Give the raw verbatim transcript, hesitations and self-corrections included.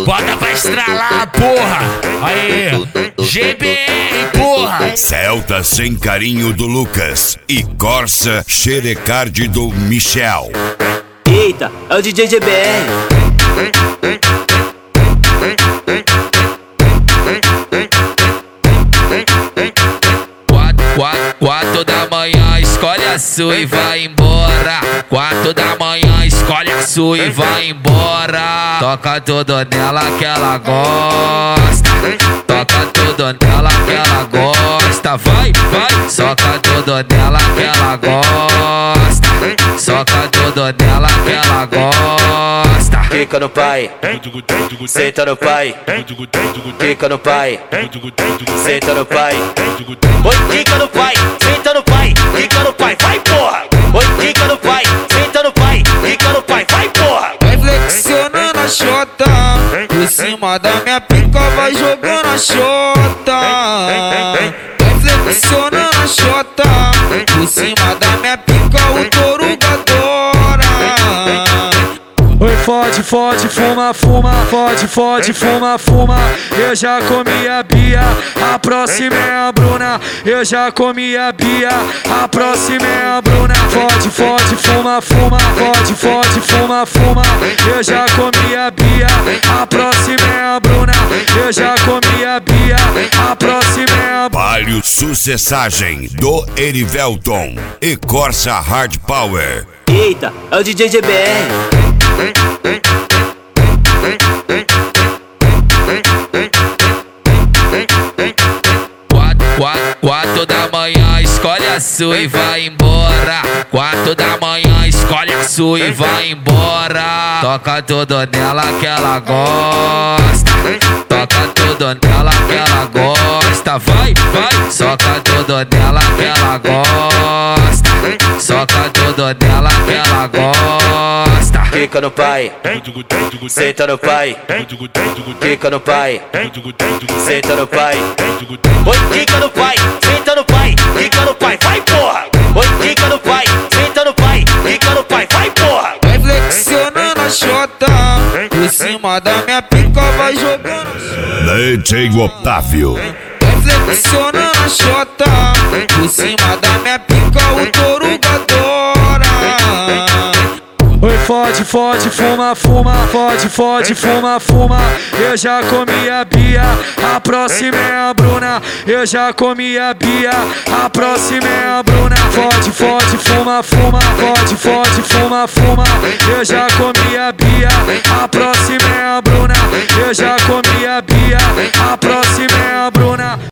Bota pra estralar, porra. Aí, G B R, porra. Celta Sem Carinho do Lucas e Corsa Xerecard do Michel. Eita, é o D J G B R. Quatro da manhã, escolhe a sua e vai embora. Quatro da manhã, escolhe a sua e vai embora. Toca tudo nela que ela gosta. Toca tudo nela que ela gosta. Vai, vai, soca tudo nela que ela gosta. Soca tudo nela que ela gosta. Fica no pai, senta no pai. Fica no pai, senta no pai. Oi, fica no pai, senta no pai. Fica no pai, vai porra. Oi, fica no pai, senta no pai. Fica no pai, vai porra. Vai flexionando a xota, por cima da minha pica vai jogando a xota. Vai flexionando a xota, por cima da minha pica o toruga adora. Oi, fode, fode, fuma, fuma, fode, fode, fuma, fuma. Eu já comi a Bia, a próxima é a Bruna. Eu já comi a Bia, a próxima é a Bruna. Fode, fode, fuma, fuma, fode, fode, fuma, fuma. Eu já comi a Bia, a próxima é a Bruna. Eu já comi a Bia, a próxima é a Palio Sucessagem do Erivelton e Corsa Hard Power. Eita, é o D J G B R. Quatro da manhã, escolhe a sua e vai embora. Quatro da manhã, escolhe a sua e vai embora. Toca tudo nela que ela gosta. Toca tudo nela que ela gosta. Vai, vai, soca tudo nela que ela gosta. Soca tudo nela que ela gosta. Fica no pai, senta no pai. Fica no pai, senta no pai. Oi, fica no pai, senta no pai. Fica no pai, vai porra. Oi, fica no pai, senta no pai. Fica no pai, vai porra. Vai flexionando a xota, por cima da minha pica vai jogando. D J Otávio. Vai flexionando a xota, por cima da minha pica o toruga adora. Oi, fode, fode, fuma, fuma, fode, fode, fuma, fuma. Eu já comi a Bia, a próxima é a Bruna. Eu já comi a Bia, a próxima é a Bruna. Fode, fode, fuma, fuma, fode, fode, fuma, fuma. Eu já comi a Bia, a próxima é a Bruna. Eu já comi a Bia, a próxima é a Bruna.